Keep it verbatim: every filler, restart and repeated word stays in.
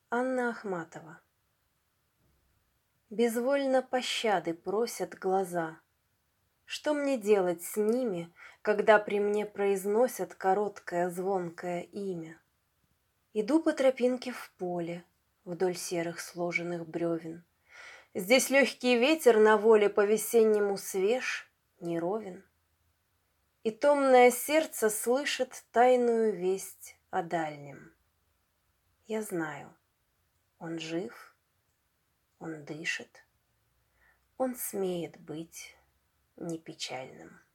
Анна Ахматова. Безвольно пощады просят глаза. Что мне делать с ними, когда при мне произносят короткое звонкое имя? Иду по тропинке в поле, вдоль серых сложенных бревен. Здесь легкий ветер на воле по-весеннему свеж, неровен. И томное сердце слышит тайную весть о дальнем. Я знаю, он жив, он дышит, он смеет быть непечальным.